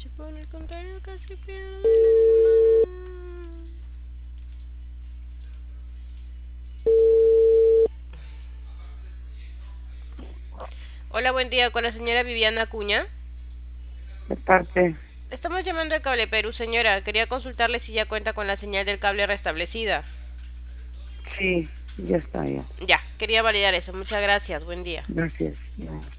Se pone el contrario, casi pierde la... Hola, buen día, con la señora Viviana Acuña. De parte, Estamos llamando al Cable Perú, señora. Quería consultarle si ya cuenta con la señal del cable restablecida. sí, ya está, ya. Ya, quería validar eso. Muchas gracias. Buen día. Gracias. Ya.